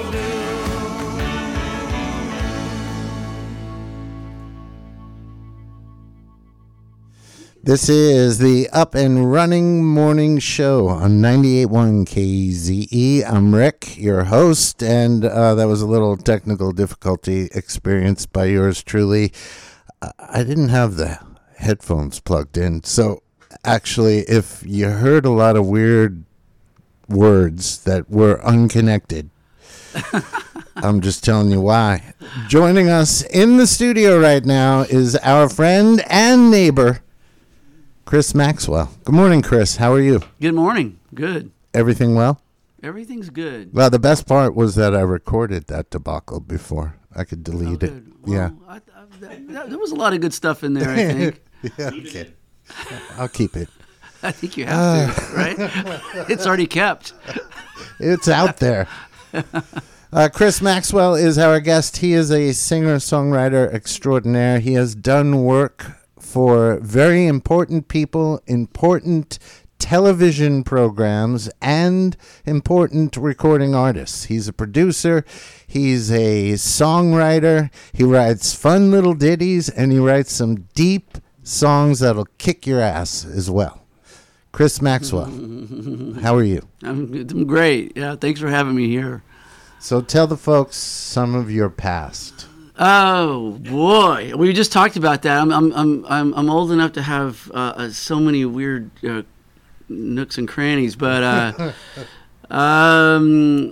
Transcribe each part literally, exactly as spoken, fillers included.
This is the Up and Running Morning Show on ninety-eight point one K Z E. I'm Rick, your host, and uh, that was a little technical difficulty experienced by yours truly. I didn't have the headphones plugged in, so actually, if you heard a lot of weird words that were unconnected, I'm just telling you why. Joining us in the studio right now is our friend and neighbor, Chris Maxwell. Good morning, Chris. How are you? Good morning. Good. Everything well? Everything's good. Well, the best part was that I recorded that debacle before. I could delete oh, it. Well, yeah. I, I, that, there was a lot of good stuff in there, I think. yeah, okay. I'll keep it. I think you have to, right? It's already kept. It's out there. Uh, Chris Maxwell is our guest. He is a singer-songwriter extraordinaire. He has done work for very important people, important television programs, and important recording artists. He's a producer, he's a songwriter, he writes fun little ditties, and he writes some deep songs that'll kick your ass as well. Chris Maxwell, how are you? I'm, I'm great. Yeah, thanks for having me here. So tell the folks some of your past. Oh boy, we just talked about that. I'm I'm I'm I'm, I'm old enough to have uh, uh, so many weird uh, nooks and crannies, but uh, um,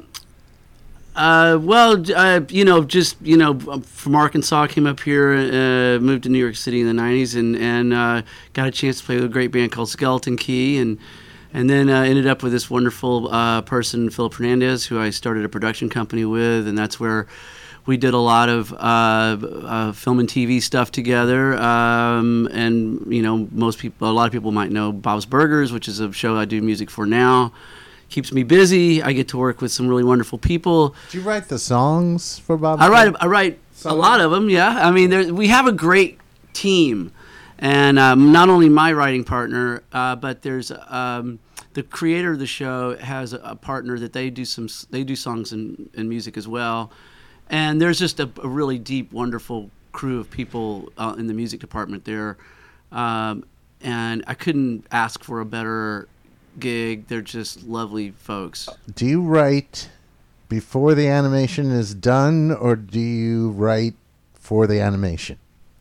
uh, well, uh, you know, just you know, from Arkansas, came up here, uh, moved to New York City in the nineties, and and uh, got a chance to play with a great band called Skeleton Key, and and then uh, ended up with this wonderful uh, person, Philip Hernandez, who I started a production company with, and that's where we did a lot of uh, uh, film and T V stuff together, um, and you know, most people, a lot of people might know Bob's Burgers, which is a show I do music for now. Keeps me busy. I get to work with some really wonderful people. Do you write the songs for Bob's? I write. I write a lot of them. Yeah, I mean, there, we have a great team, and um, not only my writing partner, uh, but there's um, the creator of the show has a, a partner that they do some. They do songs and, and music as well. And there's just a, a really deep, wonderful crew of people uh, in the music department there. Um, and I couldn't ask for a better gig. They're just lovely folks. Do you write before the animation is done, or do you write for the animation?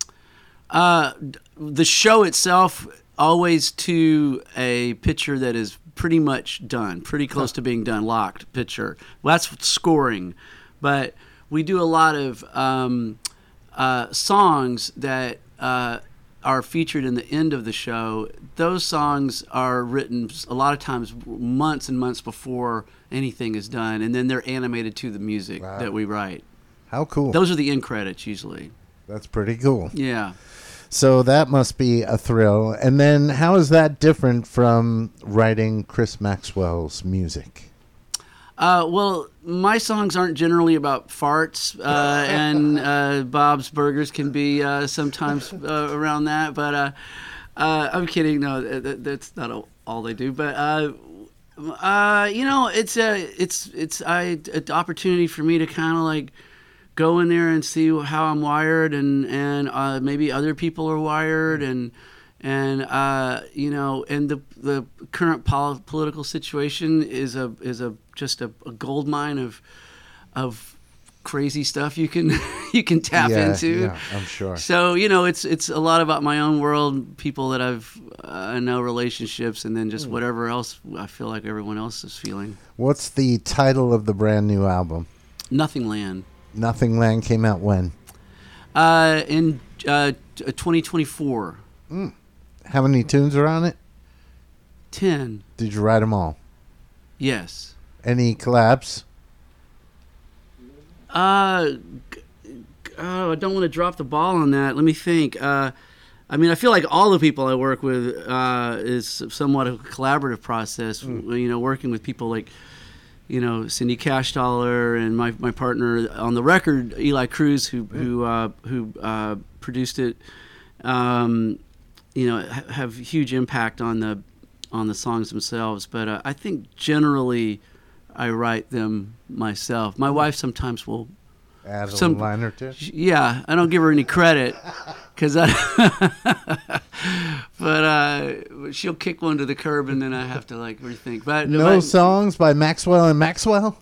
Uh, the show itself, always to a picture that is pretty much done, pretty close to being done, locked picture. Well, that's scoring. But we do a lot of um, uh, songs that uh, are featured in the end of the show. Those songs are written a lot of times months and months before anything is done, and then they're animated to the music wow. that we write. How cool. Those are the end credits usually. That's pretty cool. Yeah. So that must be a thrill. And then how is that different from writing Chris Maxwell's music? Uh, well, my songs aren't generally about farts, uh, and uh, Bob's Burgers can be uh, sometimes uh, around that. But uh, uh, I'm kidding. No, that, that's not all they do. But uh, uh, you know, it's a it's it's I, an opportunity for me to kind of like go in there and see how I'm wired, and and uh, maybe other people are wired, and. And uh, you know, and the the current pol- political situation is a is a just a, a gold mine of of crazy stuff you can you can tap yeah, into. Yeah, I'm sure. So you know, it's it's a lot about my own world, people that I've uh, I know, relationships, and then just whatever else I feel like everyone else is feeling. What's the title of the brand new album? Nothing Land. Nothing Land came out when? Uh, in uh, twenty twenty-four. Mm. How many tunes are on it? Ten. Did you write them all? Yes. Any collabs? Uh, oh, I don't want to drop the ball on that. Let me think. Uh, I mean, I feel like all the people I work with uh, is somewhat of a collaborative process. Mm. You know, working with people like, you know, Cindy Cashdollar and my my partner on the record, Eli Cruz, who mm. who uh, who uh, produced it. Um, you know, ha- have huge impact on the on the songs themselves. But uh, I think generally I write them myself. My wife sometimes will add a some line or two. Yeah, I don't give her any credit because I. But uh, she'll kick one to the curb, and then I have to like rethink. But no but, songs by Maxwell and Maxwell.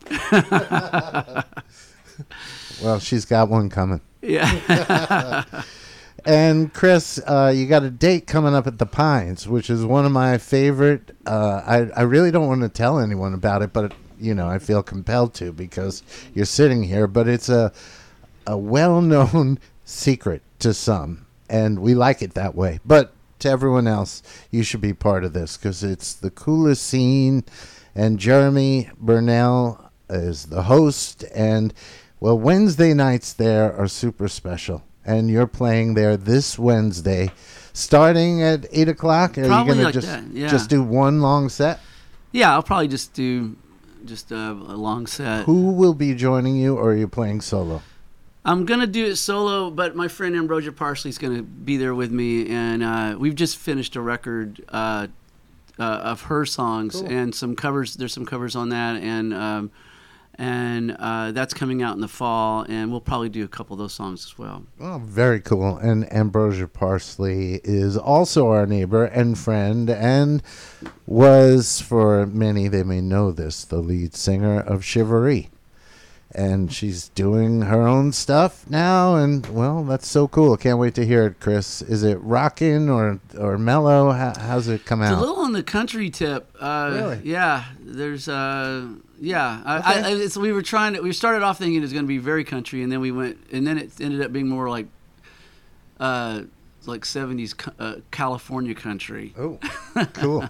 Well, she's got one coming. Yeah. And Chris, uh, you got a date coming up at the Pines, which is one of my favorite. Uh, I I really don't want to tell anyone about it, but you know I feel compelled to because you're sitting here. But it's a a well-known secret to some, and we like it that way. But to everyone else, you should be part of this because it's the coolest scene. And Jeremy Burnell is the host, and well, Wednesday nights there are super special. And you're playing there this Wednesday, starting at eight o'clock. Are Probably you gonna like just that, yeah. just do one long set? Yeah, I'll probably just do just a, a long set. Who will be joining you, or are you playing solo? I'm gonna do it solo, but my friend Ambrosia Parsley is gonna be there with me, and uh, we've just finished a record uh, uh, of her songs Cool. and some covers. There's some covers on that, and um, and uh, that's coming out in the fall, and we'll probably do a couple of those songs as well. Oh, very cool. And Ambrosia Parsley is also our neighbor and friend, and was, for many, they may know this, the lead singer of Shivaree. And she's doing her own stuff now, and, well, that's so cool. Can't wait to hear it, Chris. Is it rockin' or or mellow? How, how's it come It's out? a little on the country tip. Uh, Really? Yeah. There's, uh, yeah. I, Okay. I, it's, we were trying to, we started off thinking it was going to be very country, and then we went, and then it ended up being more like, uh, like seventies uh, California country. Oh, cool.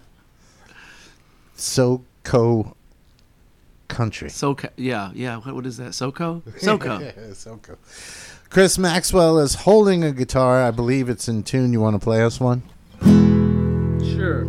SoCo country. SoCo, yeah, yeah. What, what is that? SoCo? SoCo. Yeah, SoCo. Chris Maxwell is holding a guitar. I believe it's in tune. You want to play us one? Sure.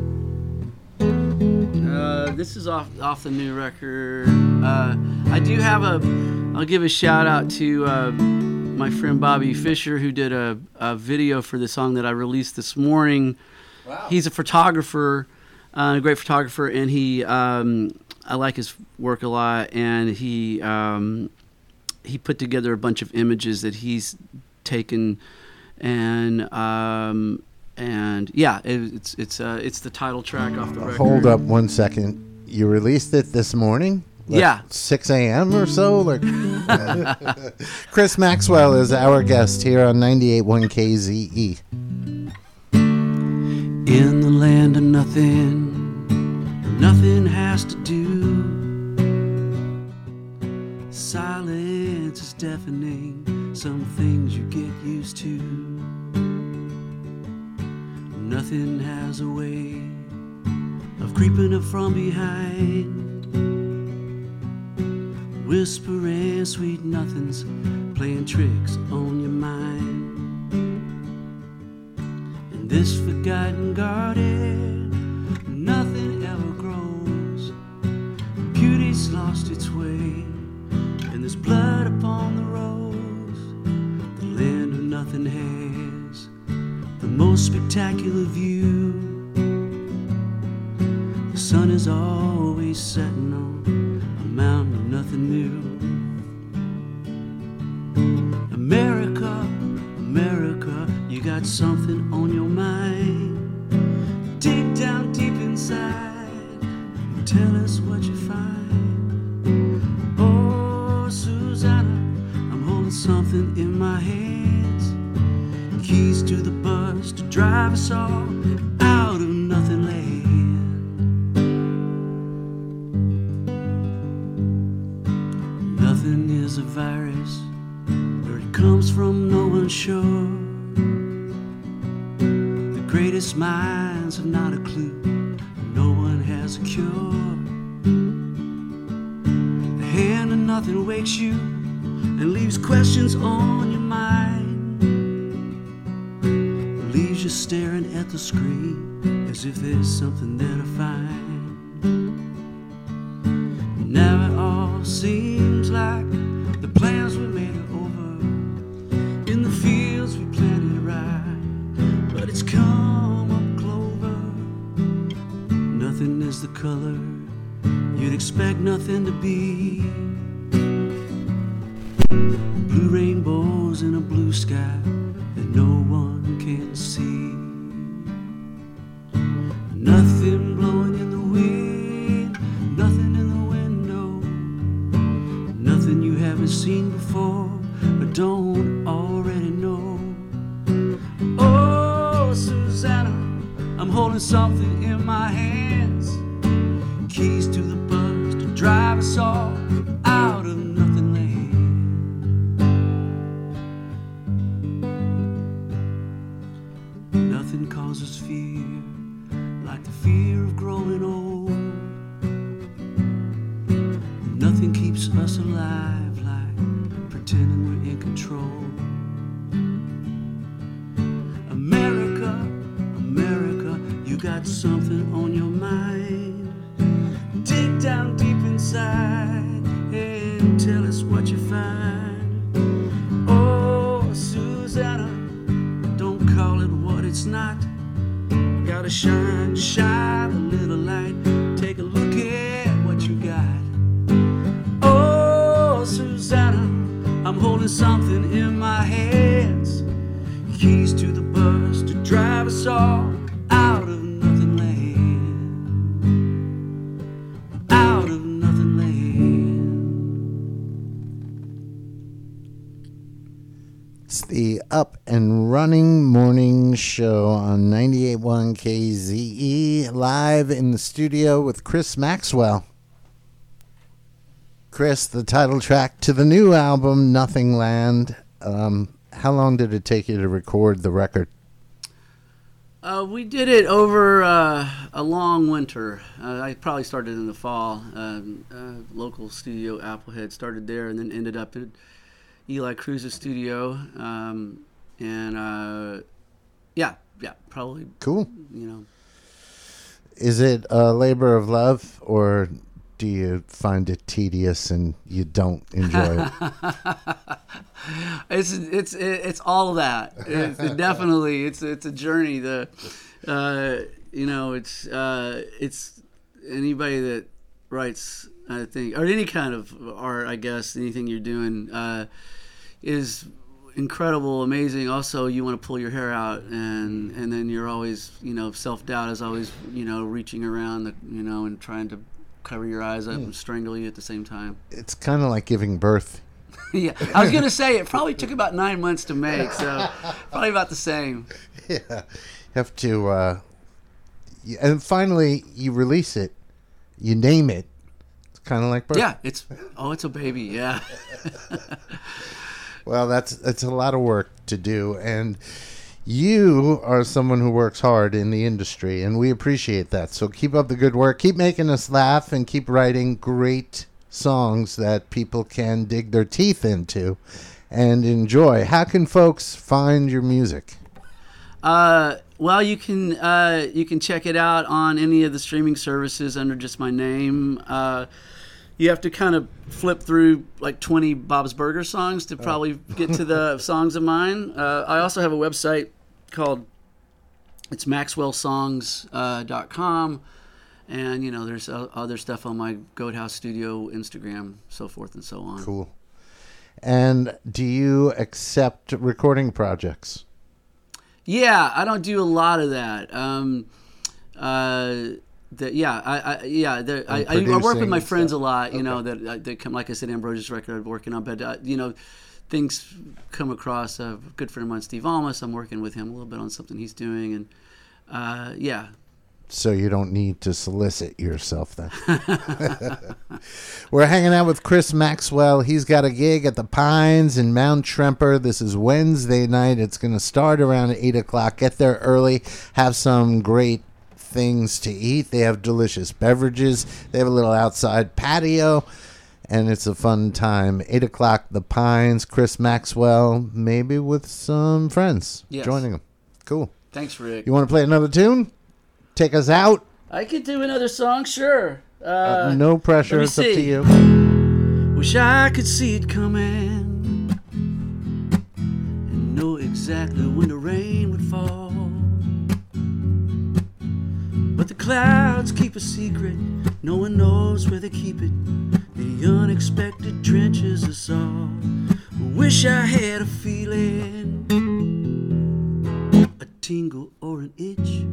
Uh, this is off off the new record. Uh, I do have a. I'll give a shout out to uh, my friend Bobby Fisher, who did a, a video for the song that I released this morning. Wow. He's a photographer, uh, a great photographer, and he. Um, I like his work a lot, and he um, he put together a bunch of images that he's taken, and um, and yeah, it, it's it's uh, it's the title track off the record. Hold up one second. You released it this morning? Like Yeah. six a.m. or so? Like, Chris Maxwell is our guest here on ninety-eight point one K Z E. In the land of nothing, nothing has to do. Silence is deafening, some things you get used to. Nothing has a way of creeping up from behind, whispering sweet nothings, playing tricks on your mind. In this forgotten garden, nothing ever grows. Beauty's lost its way, and there's blood upon the rose. The land of nothing has the most spectacular view. The sun is always setting on a mountain of nothing new. America, America, you got something on your mind. Dig down deep inside and tell us what you find. Oh, Susanna, I'm holding something in my hands. Keys to the bus to drive us all out of nothing land. Nothing is a virus, where it comes from no one's sure. The greatest minds have not a clue, no one has a cure. The hand of nothing wakes you and leaves questions on your mind, leaves you staring at the screen as if there's something there to find. Now it all seems like the plans we made are over. In the fields we planted right, but it's come up clover. Nothing is the color you'd expect nothing to be. Blue rainbows in a blue sky that no one can see. Nothing blowing in the wind, nothing in the window, nothing you haven't seen before but don't already know. Oh, Susanna, I'm holding something in my hands, keys to the bus to drive us all out of nothing land. Nothing causes fear like the fear of growing old. Nothing keeps us alive like pretending we're in control. America, America, you got something on your mind. Dig down deep inside and tell us what you find. Oh, Susanna, don't call it what it's not. Gotta shine, shine a little light. Take a look at what you got. Oh, Susanna, I'm holding something in my hands. Keys to the bus to drive us all out of nothing land. Out of nothing land. It's the Up and Running Morning Show on ninety-eight point one K Z E, live in the studio with Chris Maxwell. Chris, the title track to the new album, Nothing Land. Um, how long did it take you to record the record? Uh, we did it over uh, a long winter. Uh, I probably started in the fall. Um, uh, local studio, Applehead, started there and then ended up in Eli Cruz's studio. Um, and uh, yeah, yeah, probably. Cool. You know. Is it a labor of love, or do you find it tedious and you don't enjoy it? it's it's it's all of that. It's, it definitely, it's it's a journey. The uh, you know, it's uh, it's anybody that writes, I think, or any kind of art, I guess, anything you're doing uh, is incredible, amazing. Also, you want to pull your hair out, and and then you're always, you know, self-doubt is always, you know, reaching around the, you know, and trying to cover your eyes up mm. and strangle you at the same time. It's kind of like giving birth. Yeah, I was gonna say it probably took about nine months to make, so probably about the same. Yeah, you have to, uh, and finally you release it, you name it. It's kind of like birth. Yeah, it's oh, it's a baby. Yeah. Well, that's it's a lot of work to do, and you are someone who works hard in the industry, and we appreciate that. So keep up the good work. Keep making us laugh, and keep writing great songs that people can dig their teeth into and enjoy. How can folks find your music? Uh, well, you can uh, you can check it out on any of the streaming services under just my name. Uh, you have to kind of flip through like twenty Bob's Burger songs to probably get to the songs of mine. Uh, I also have a website called it's maxwell songs dot com. And, you know, there's other stuff on my Goat House Studio, Instagram, so forth and so on. Cool. And do you accept recording projects? Yeah, I don't do a lot of that. Um, uh, the, yeah, I, I yeah, the, I, I, I work with my friends stuff. a lot. You okay. know that that come, like I said, Ambrosius record I'm working on, but uh, you know, things come across. A good friend of mine, Steve Almas, I'm working with him a little bit on something he's doing, and uh, yeah. So you don't need to solicit yourself then. We're hanging out with Chris Maxwell. He's got a gig at the Pines in Mount Tremper. This is Wednesday night. It's going to start around eight o'clock. Get there early. Have some great things to eat. They have delicious beverages. They have a little outside patio. And it's a fun time. eight o'clock, the Pines. Chris Maxwell, maybe with some friends yes. joining him. Cool. Thanks, Rick. You want to play another tune? Take us out? I could do another song, sure. Uh, uh, no pressure. It's up to you. Wish I could see it coming and know exactly when the rain would fall. But the clouds keep a secret, no one knows where they keep it. The unexpected drenches us all. Wish I had a feeling, a tingle or an itch.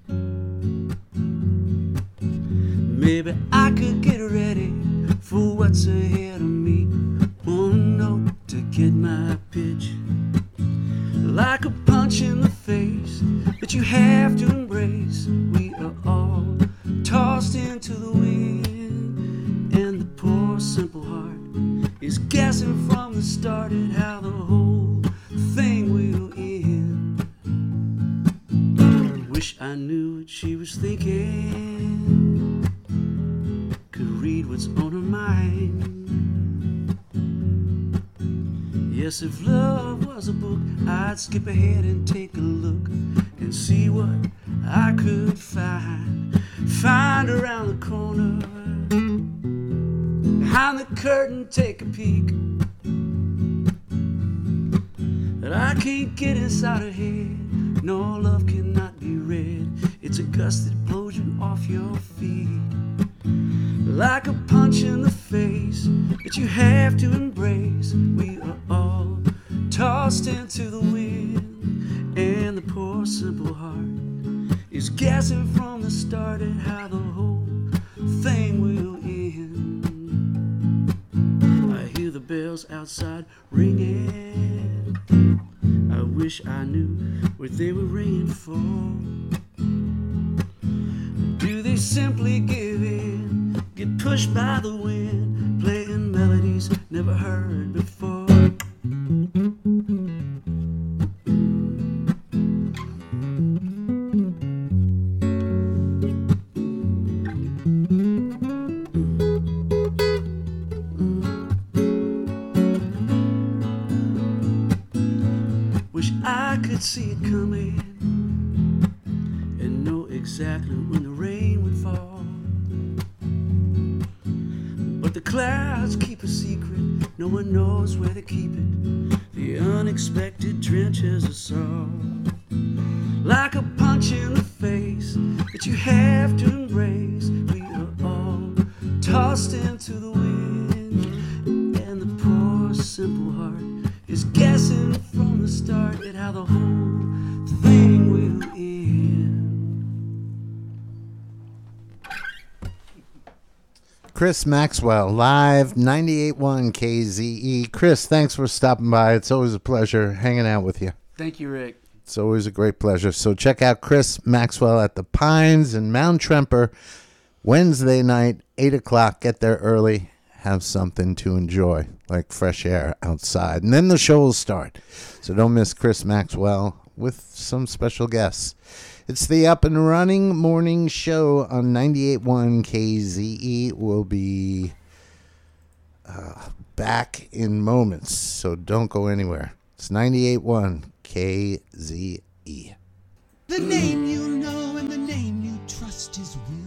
Maybe I could get ready for what's ahead of me. One note to get my pitch. Like a punch in the face that you have to embrace. We are all tossed into the wind, and the poor simple heart is guessing from the start at how the whole thing will end. Wish I knew what she was thinking, could read what's on her mind. Yes, if love was a book, I'd skip ahead and take a look and see what I could find. Find around the corner, behind the curtain, take a peek. But I can't get inside her head. No, love cannot be read. It's a gust that blows you off your feet. Like a punch in the face that you have to embrace. We are all tossed into the wind, and the poor simple heart is guessing from the start at how the whole thing will end. I hear the bells outside ringing. I wish I knew what they were ringing for. Do they simply give in, get pushed by the wind, playing melodies never heard before? Wish I could see it coming and know exactly when the rain would fall. But the clouds keep a secret, no one knows where they keep it. The unexpected drenches us all. Like a punch in the face that you have to embrace. We are all tossed into the wind, and the poor simple heart is guessing from the start at how the whole thing will end. Chris Maxwell, live ninety-eight point one K Z E. Chris, thanks for stopping by. It's always a pleasure hanging out with you. Thank you, Rick. It's always a great pleasure. So check out Chris Maxwell at the Pines in Mount Tremper, Wednesday night, eight o'clock. Get there early. Have something to enjoy, like fresh air outside. And then the show will start. So don't miss Chris Maxwell with some special guests. It's the Up and Running Morning Show on ninety-eight point one K Z E. We'll be uh, back in moments, so don't go anywhere. It's ninety-eight point one K Z E. The name you know and the name you trust is Will.